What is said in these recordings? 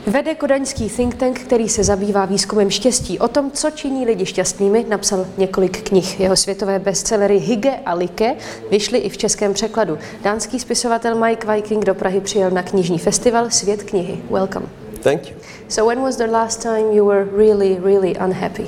Vede kodaňský think tank, který se zabývá výzkumem štěstí. O tom, co činí lidi šťastnými, napsal několik knih. Jeho světové bestsellery Hygge a Lykke vyšly i v českém překladu. Dánský spisovatel Mike Viking do Prahy přijel na knižní festival Svět knihy. Welcome. Thank you. So when was the last time you were really unhappy?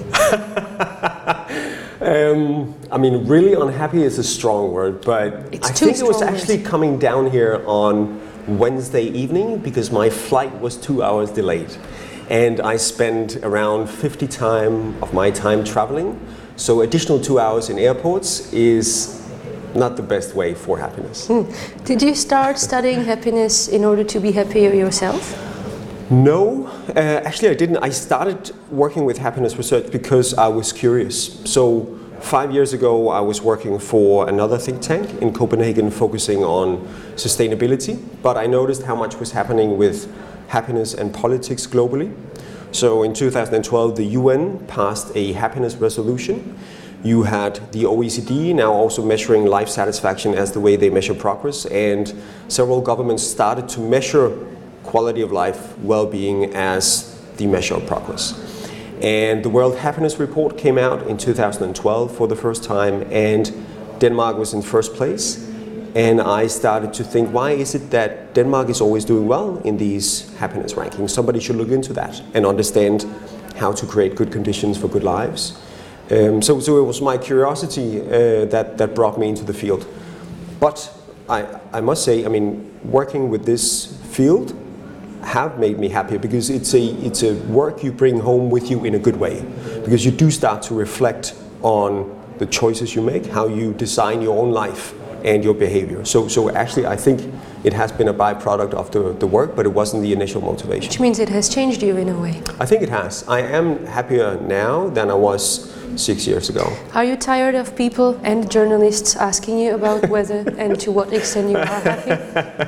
I mean, really unhappy is a strong word, but I think it was actually coming down here on Wednesday evening because my flight was 2 hours delayed. And I spent around 50% of my time traveling. So additional 2 hours in airports is not the best way for happiness. Did you start studying happiness in order to be happier yourself? No, actually I didn't. I started working with happiness research because I was curious. So 5 years ago I was working for another think tank in Copenhagen focusing on sustainability, but I noticed how much was happening with happiness and politics globally. So in 2012 the UN passed a happiness resolution. You had the OECD now also measuring life satisfaction as the way they measure progress, and several governments started to measure quality of life, well-being as the measure of progress. And the World Happiness Report came out in 2012 for the first time, and Denmark was in first place. And I started to think, why is it that Denmark is always doing well in these happiness rankings? Somebody should look into that and understand how to create good conditions for good lives. So it was my curiosity that brought me into the field. But I must say, I mean, working with this field have made me happier because it's a work you bring home with you in a good way, because you do start to reflect on the choices you make, how you design your own life and your behavior. So actually I think it has been a byproduct of the work, but it wasn't the initial motivation. Which means it has changed you in a way. I think it has. I am happier now than I was 6 years ago. Are you tired of people and journalists asking you about whether and to what extent you are happy?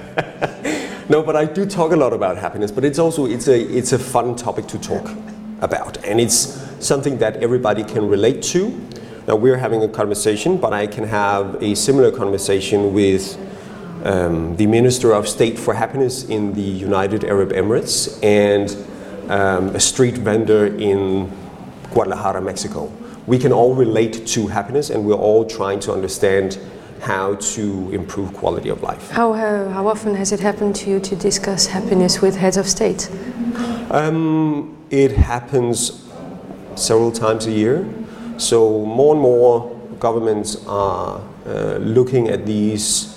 No, but I do talk a lot about happiness, but it's a fun topic to talk about, and it's something that everybody can relate to. Now we're having a conversation, but I can have a similar conversation with the Minister of State for Happiness in the United Arab Emirates and a street vendor in Guadalajara, Mexico. We can all relate to happiness, and we're all trying to understand how to improve quality of life. How often has it happened to you to discuss happiness with heads of state? It happens several times a year. So more and more governments are looking at these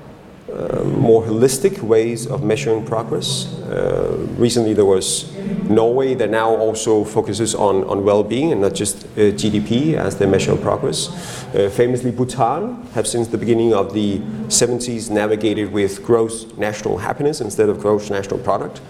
more holistic ways of measuring progress. Recently there was Norway that now also focuses on well-being and not just GDP as their measure of progress. Famously Bhutan have since the beginning of the 70s navigated with gross national happiness instead of gross national product.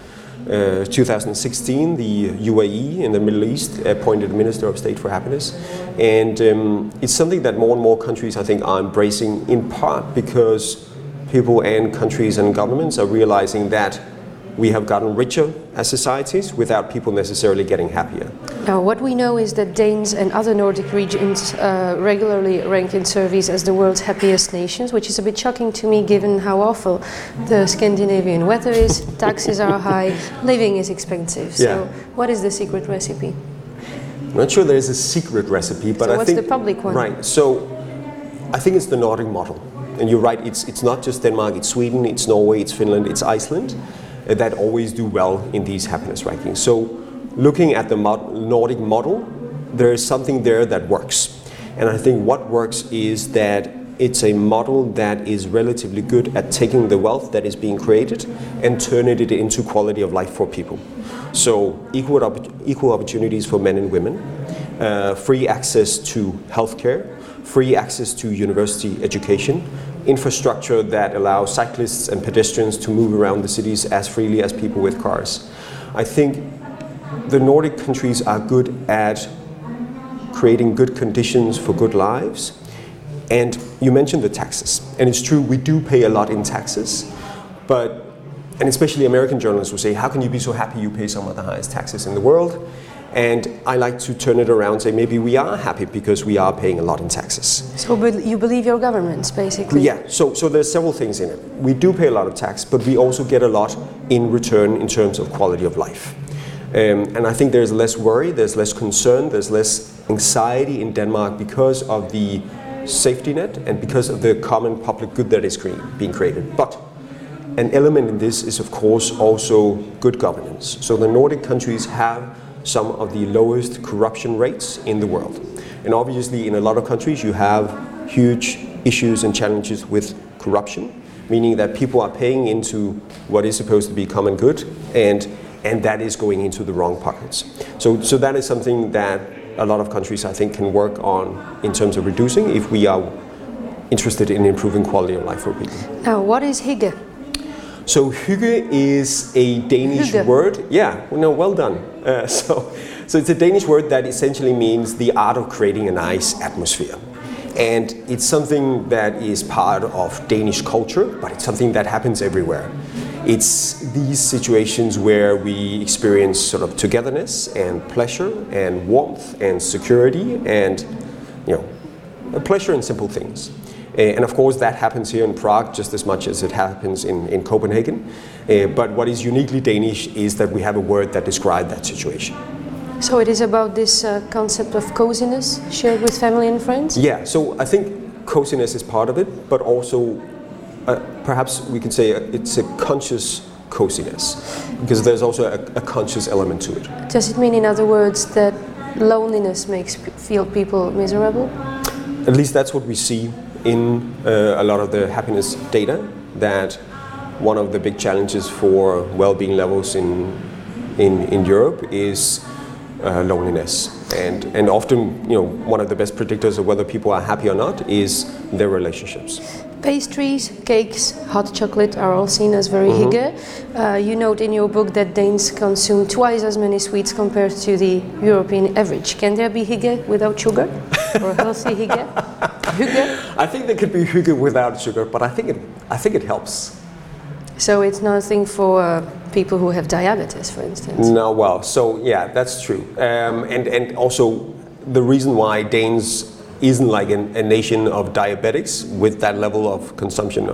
2016 the UAE in the Middle East appointed a Minister of State for Happiness, and it's something that more and more countries I think are embracing, in part because people and countries and governments are realizing that we have gotten richer as societies without people necessarily getting happier. Now, what we know is that Danes and other Nordic regions regularly rank in surveys as the world's happiest nations, which is a bit shocking to me given how awful the Scandinavian weather is, taxes are high, living is expensive. So what is the secret recipe? I'm not sure there is a secret recipe, but so I what's think the public one? Right. So I think it's the Nordic model. And you're right, it's not just Denmark, it's Sweden, it's Norway, it's Finland, it's Iceland that always do well in these happiness rankings. So looking at the Nordic model, there is something there that works. And I think what works is that it's a model that is relatively good at taking the wealth that is being created and turning it into quality of life for people. So equal opportunities for men and women, free access to healthcare, free access to university education, infrastructure that allows cyclists and pedestrians to move around the cities as freely as people with cars. I think the Nordic countries are good at creating good conditions for good lives. And you mentioned the taxes, and it's true, we do pay a lot in taxes, and especially American journalists will say, how can you be so happy you pay some of the highest taxes in the world? And I like to turn it around and say maybe we are happy because we are paying a lot in taxes. So you believe your governments, basically? Yeah, so there's several things in it. We do pay a lot of tax, but we also get a lot in return in terms of quality of life. And I think there's less worry, there's less concern, there's less anxiety in Denmark because of the safety net and because of the common public good that is being created. But an element in this is of course also good governance. So the Nordic countries have some of the lowest corruption rates in the world. And obviously in a lot of countries you have huge issues and challenges with corruption, meaning that people are paying into what is supposed to be common good and that is going into the wrong pockets. So that is something that a lot of countries I think can work on in terms of reducing if we are interested in improving quality of life for people. Now, what is hygge? So hygge is a Danish word. Yeah, no, well done. So it's a Danish word that essentially means the art of creating a nice atmosphere. And it's something that is part of Danish culture, but it's something that happens everywhere. It's these situations where we experience sort of togetherness and pleasure and warmth and security and, a pleasure in simple things. And of course that happens here in Prague just as much as it happens in Copenhagen. But what is uniquely Danish is that we have a word that describes that situation. So it is about this concept of coziness shared with family and friends? Yeah, so I think coziness is part of it, but also perhaps we could say it's a conscious coziness, because there's also a conscious element to it. Does it mean, in other words, that loneliness makes people miserable? At least that's what we see in a lot of the happiness data, that one of the big challenges for well-being levels in Europe is loneliness. And often, one of the best predictors of whether people are happy or not is their relationships. Pastries, cakes, hot chocolate are all seen as very hygge. You note in your book that Danes consume twice as many sweets compared to the European average. Can there be hygge without sugar? Or healthy hygge? Hygge? I think there could be hygge without sugar, but I think it helps. So it's nothing for people who have diabetes, for instance? No, well, so yeah, that's true. And also the reason why Danes isn't like a nation of diabetics with that level of consumption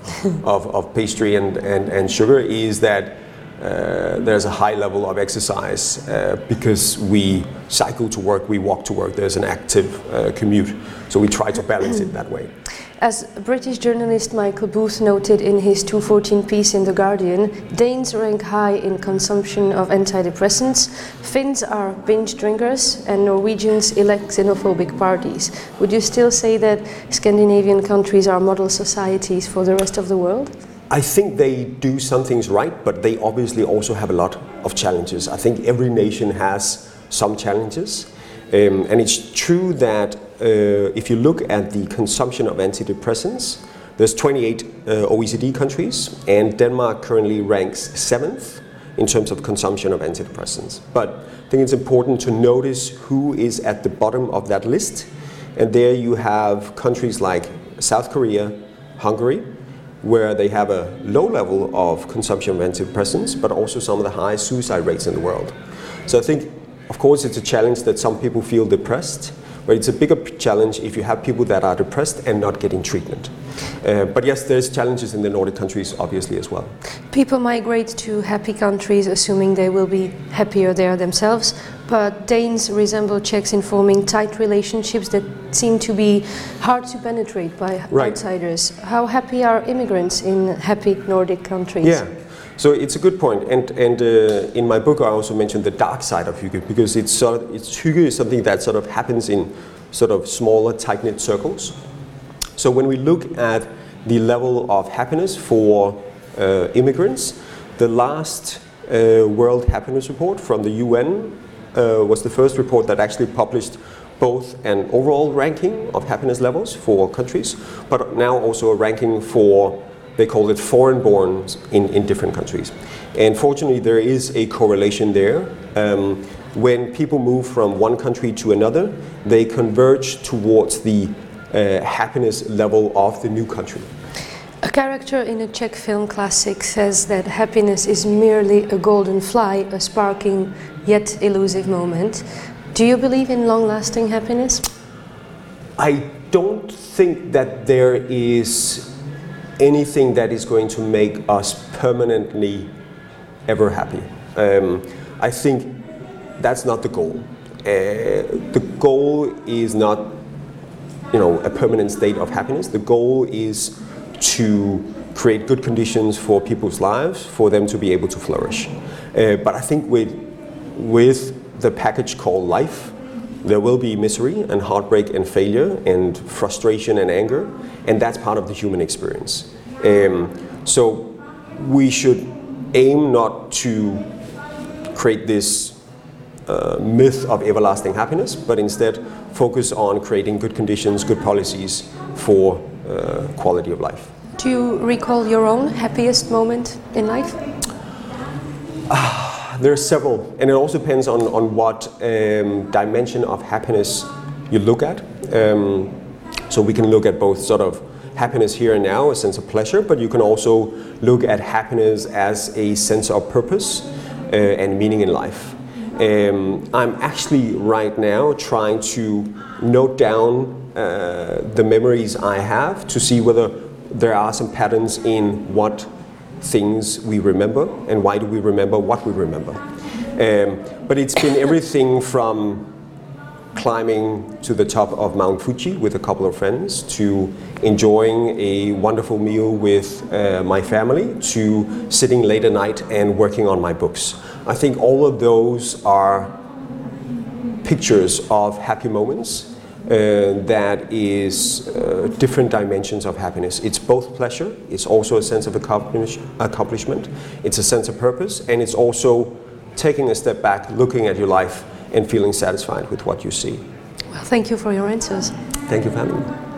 of pastry and sugar is that there's a high level of exercise because we cycle to work, we walk to work, there's an active commute. So we try to balance it that way. As British journalist Michael Booth noted in his 2014 piece in The Guardian, Danes rank high in consumption of antidepressants, Finns are binge drinkers, and Norwegians elect xenophobic parties. Would you still say that Scandinavian countries are model societies for the rest of the world? I think they do some things right, but they obviously also have a lot of challenges. I think every nation has some challenges. And it's true that if you look at the consumption of antidepressants, there's 28 OECD countries, and Denmark currently ranks 7th in terms of consumption of antidepressants. But I think it's important to notice who is at the bottom of that list. And there you have countries like South Korea, Hungary, where they have a low level of consumption of antidepressants, but also some of the highest suicide rates in the world. So I think, of course, it's a challenge that some people feel depressed, but it's a bigger challenge if you have people that are depressed and not getting treatment. But yes, there's challenges in the Nordic countries, obviously, as well. People migrate to happy countries assuming they will be happier there themselves, but Danes resemble Czechs in forming tight relationships that seem to be hard to penetrate by outsiders. How happy are immigrants in happy Nordic countries? Yeah. So it's a good point, and in my book I also mentioned the dark side of hygge, because hygge is something that sort of happens in sort of smaller, tight-knit circles. So when we look at the level of happiness for immigrants, the last World Happiness Report from the UN was the first report that actually published both an overall ranking of happiness levels for countries, but now also a ranking for, they call it foreign-born in different countries. And fortunately there is a correlation there. When people move from one country to another, they converge towards the happiness level of the new country. A character in a Czech film classic says that happiness is merely a golden fly, a sparking yet elusive moment. Do you believe in long-lasting happiness? I don't think that there is anything that is going to make us permanently ever happy. I think that's not the goal. The goal is not, a permanent state of happiness. The goal is to create good conditions for people's lives, for them to be able to flourish. But I think with the package called life, there will be misery and heartbreak and failure and frustration and anger, and that's part of the human experience. So we should aim not to create this myth of everlasting happiness, but instead focus on creating good conditions, good policies for quality of life. Do you recall your own happiest moment in life? There are several, and it also depends on what dimension of happiness you look at. So we can look at both sort of happiness here and now, a sense of pleasure, but you can also look at happiness as a sense of purpose and meaning in life. I'm actually right now trying to note down the memories I have to see whether there are some patterns in what things we remember and why do we remember what we remember. But it's been everything from climbing to the top of Mount Fuji with a couple of friends to enjoying a wonderful meal with my family to sitting late at night and working on my books. I think all of those are pictures of happy moments that is different dimensions of happiness. It's both pleasure, it's also a sense of accomplishment, it's a sense of purpose, and it's also taking a step back, looking at your life and feeling satisfied with what you see. Well, thank you for your answers. Thank you for having me.